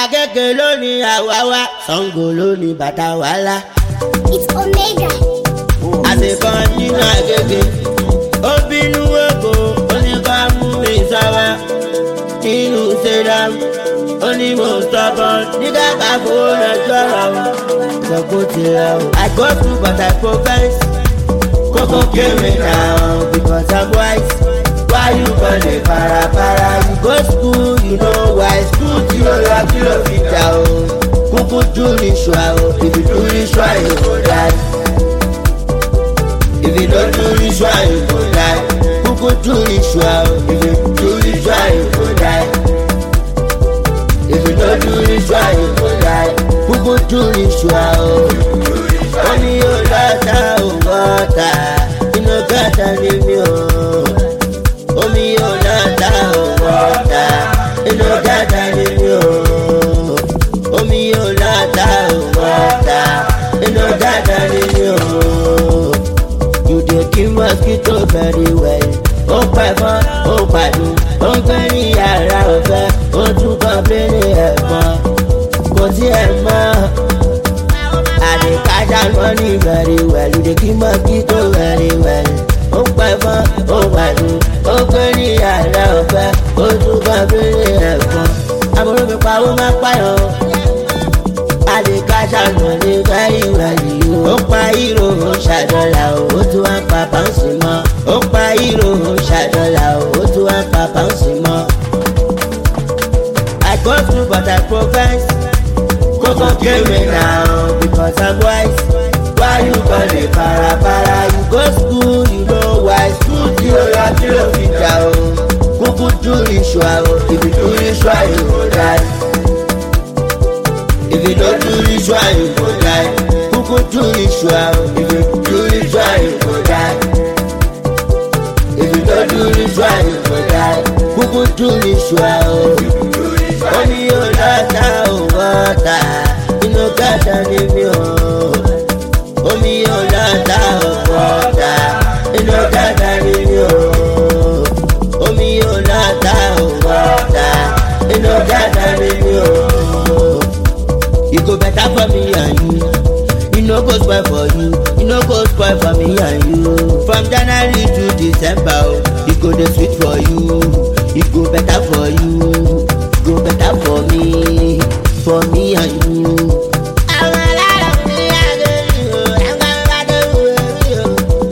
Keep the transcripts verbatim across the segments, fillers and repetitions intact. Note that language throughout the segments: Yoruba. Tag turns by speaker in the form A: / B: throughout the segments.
A: Agége ló ní àwáwá, Ṣàngó ló ní bàtà wàhálà.
B: It's Omega.
A: Àṣekàn nínú Agége, ó bínú èkó, ó ní ká mú mi sáwá. Nínú Ṣẹ́dám, ó ní mo stubborn, nígbà ká fowó lọ́jọ́ ra o. Ṣọ̀kú ti rẹ̀ o. I go through but I progress. Kókó kéré now because I'm wise. Why you gonna para para? You go school, you know why. School tí o lọ kí ló fi dà o. Kúkú do ritual o. If you do ritual, you go die. If you don't do ritual, you go die. Kúkú do ritual o. If you do ritual, you go die. If you don't do ritual, you go die. Kúkú do ritual o. Omi yóò lọ́ta ò wọ́ta. Inú gàtà ni mi ò. Omi yóò lọ́ta ò wọ́ta. Inú gàtà ni mi ò. Omi yóò lọ́ta ò wọ́ta. Inú gàtà ni mi ò. You dey kill mosquito very well. Ó pa ẹ̀fọn, ó pàdùn, ó ń gbé ní yàrá ọ̀fẹ́, ó tún kọ́ńpléènì ẹ̀fọn. Kò sí ẹ̀ mọ́. I dey catch that money very well. You dey kill mosquito very well. Ó pa ẹ̀fọn, ó pàdùn, ó ń gbé ní yàrá ọ̀fẹ́, ó tún kọ́ńpléènì ẹ̀fọn. Àbúrò mi pa owó máa pààyàn. I dey catch that money very well. Ó pa hero, ó ṣàdọ́là, ó tún wá pa pàǹsì mọ́. Ó pa hero, ó ṣàdọ́là, ó tún wá pa pàǹsì mọ́. I go through but I progress. Kókó kéré now because I'm wise. Why you gonna para para? You go school, you know why. School tí o lọ kí ló fi dà o. Kúkú do ritual o. If you do ritual, you go die. If you don't do ritual, you go die. Kúkú do ritual o. If you do ritual, you go die. If you don't do ritual, you go die. Kúkú do ritual o. Omi yóò lọ́ta ò wọ́ta. Inú gàtà ni mi ò. Omi yóò lọ́ta ò wọ́ta. Inú gàtà ni mi ò. Omi yóò lọ́ta ò wọ́ta. Inú gàtà ni mi ò. You go better for me and you. You no go spoil for you. You no go spoil for me and you. From January to December, oh, it go dey sweet for you. It go better for you. Go better for me, for me and you. I'm a lot of me, I do. I'm a lot of you.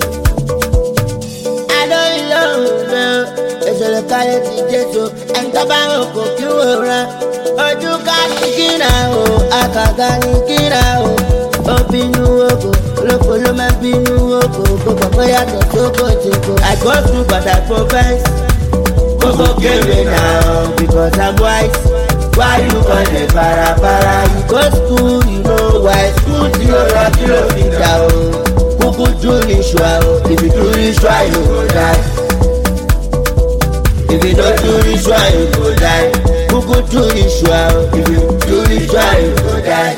A: I don't know. It's a locality, Jesus. And the bank of you around. Ojú ká ní kíra o, àkàkà ní kíra o. Ó bínú oko, olóko ló máa bínú oko. Gbogbo pé yàtọ̀ sóko tìkò. I go through but I progress. Kókó kéré now because I'm wise. Why you gonna para para? You go school, you know why. School tí o lọ kí ló fi dà o. Kúkú do ritual o. If you do ritual, you go die. If you don't do ritual, you go die. Kúkú do ritual o. If you do ritual, you go die.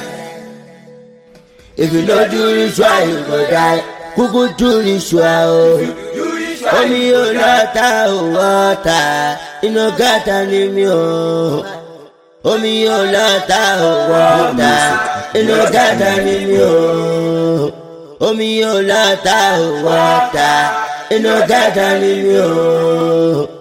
A: If you don't do ritual, you go die. Kúkú do ritual o. Omi yóò lọ́ta ò wọ́ta. Inú gàtà ni mi ò. Omi yóò lọ́ta ò wọ́ta. Inú gàtà ni mi ò. Omi yóò lọ́ta ò wọ́ta. Inú gàtà ni mi ò.